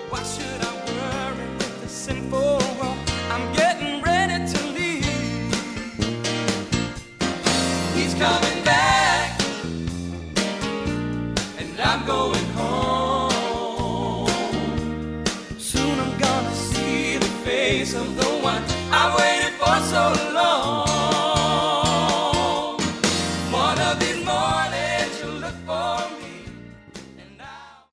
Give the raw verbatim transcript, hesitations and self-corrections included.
Why should I worry with the sinful world? I'm getting ready to leave. He's coming back, and I'm going home. Soon I'm gonna see the face of the one I wait.